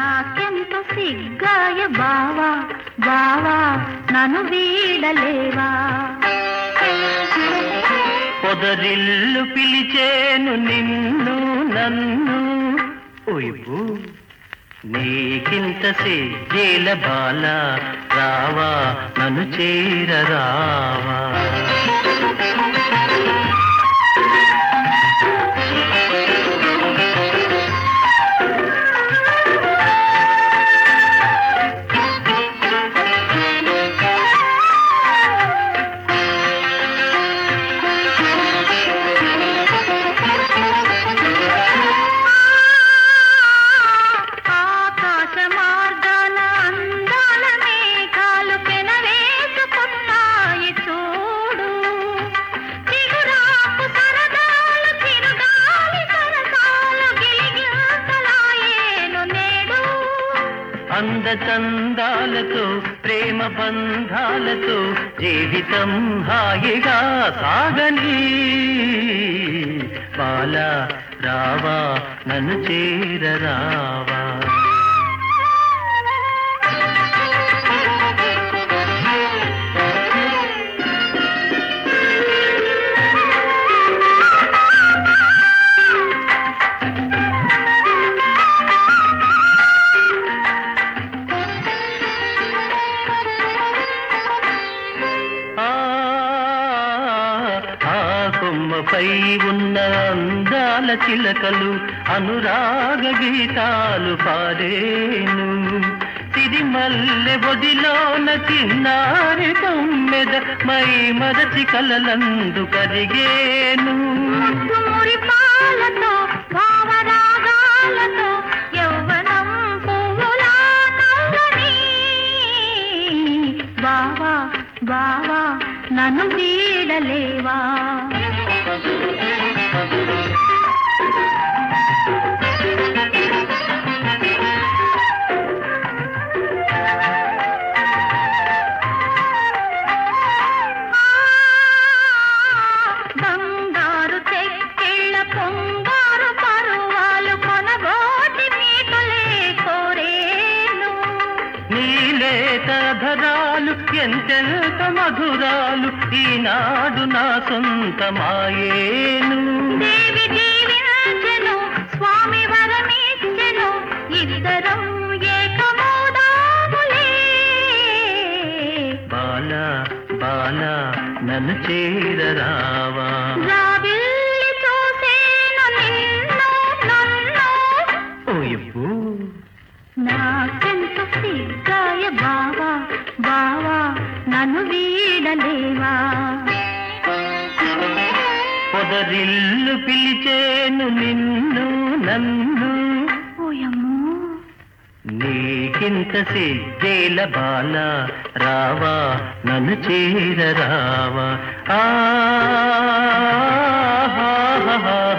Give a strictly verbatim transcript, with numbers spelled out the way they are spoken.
నాకెంత సిగ్గాయ బావా బావా నన్ను వీడలేవా పొదరిల్లు పిలిచేను నిన్ను నన్ను ఓయ్ నీకింత సిగ్గేల బాల రావా నన్ను చేర రావా అందచందాలతో ప్రేమ బంధాలతో జీవితం హాయిగా సాగని బాలా రావా నన్ను చేర రావా కొమ్మపై ఉన్న అందాల చిలకలు అనురాగ గీతాలు పాడేను సిరిమల్లె బొదిలోన చిన్నారి తొమ్మెద మై మరచి కలలందు కరిగేను పాలతో భావరాగాలతో యౌవనం పువ్వులా నవ్వని బావా బావా నన్ను వీడలేవా బంగారు చెక్కిళ్ళ పొంగారు పరువాలు కొనబోటి మీకులే కోరేను నీలేత ధరాలు ఎంతెంత మధురాలు ఈనాడు నా సొంతమాయేను దేవి దీవించెను స్వామి వరమిచ్చెను ఇద్దరం ఏకమౌదాములే బాలా బాలా నన్ను చేర రావా రావిల్లి చూసేను నిన్ను నన్ను ఓయబ్బో నాకెంత సిగ్గాయ బావా బావా నన్ను వీడలేవా పొదరిల్లు పిలిచేను నిన్ను నన్ను ఓయమ్మో నీకింత సిగ్గేల బాల రావా నన్ను చేర రావా ఆ